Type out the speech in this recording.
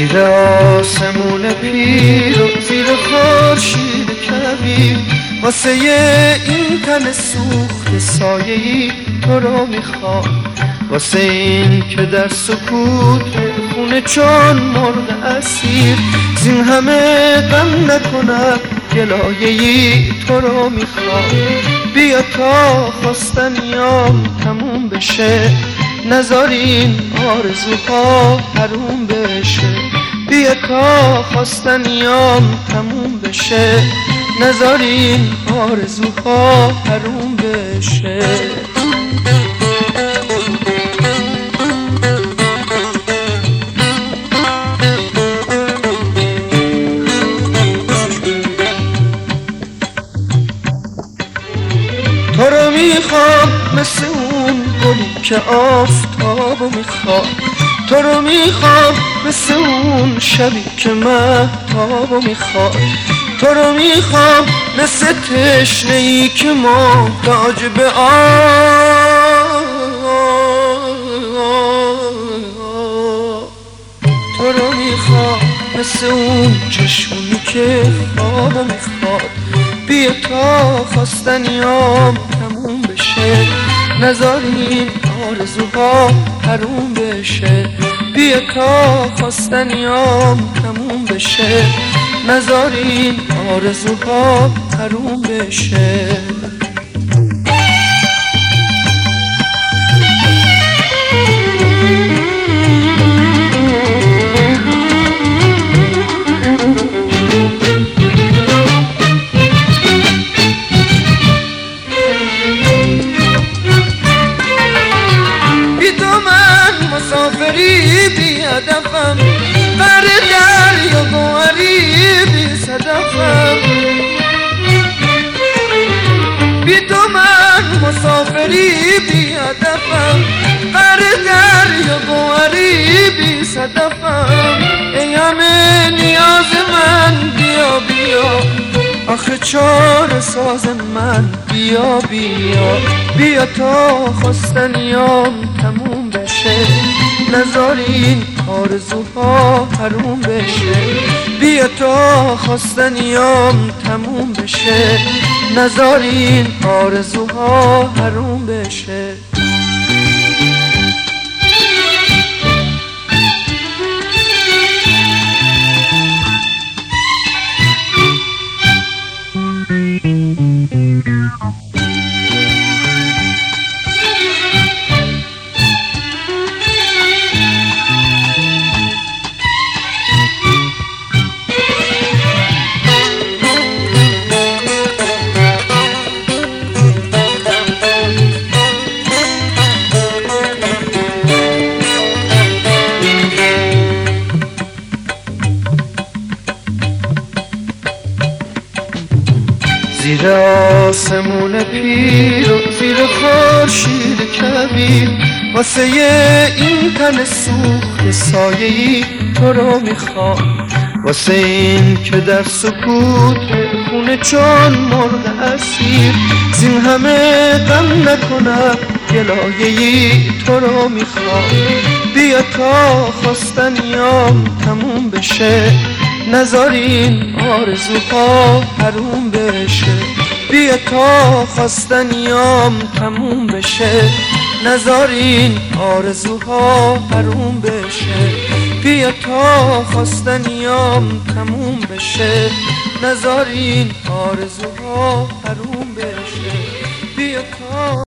زیر آسمون پیر و زیر خورشید کبیر، واسه این تن سوخت سایه‌ای تو رو میخوام، واسه این که در سکوت خونه چون مرغ اسیر، زین همه غم نکنم گلایه‌ای تو رو میخوام. بیا تا خواستنیام تموم بشه، نذارین آرزوها حروم بشه. بیا تا خواستنیام تموم بشه، نذارین آرزوها حروم بشه. تو رو میخوام مثل اون گلی که آفتابو میخواد، تو رو میخوام مثل اون شبی که مهتابو میخواد، تو رو میخوام مثل تشنه‌ای که محتاج به آب، تو رو میخوام مثل اون چشمونی که خوابو میخواد. بیا تا خواستنیام تموم بشه، نذارین آرزوها حروم بشه. بیا تا خواستنیام تموم بشه، نذارین آرزوها حروم بشه. مسافری بی هدفم، بر دریا گوهری بی صدفم. بی تو من مسافری بی هدفم، بر دریا گوهری بی صدفم. ای همه نیاز من بیا بیا، آخه چاره ساز من بیا بیا. بیا تا خواستنیام تموم بشه، نذارین آرزوها حروم بشه. بیا تا خواستنیام تموم بشه، نذارین آرزوها حروم بشه. زیر آسمون پیر و زیر خورشید کبیر، واسه این تن سوخت سایه‌ای تو رو میخوام، واسه این که در سکوت خونه چون مرغ اسیر، زین همه غم نکنم گلایه‌ای تو رو میخوام. بیا تا خواستنیام تموم بشه، نذارین آرزوها حروم بشه. بیا تا خواستنیام تموم بشه، نذارین آرزوها حروم بشه. بیا تا خواستنیام تموم بشه، نذارین آرزوها حروم بشه. بیا تا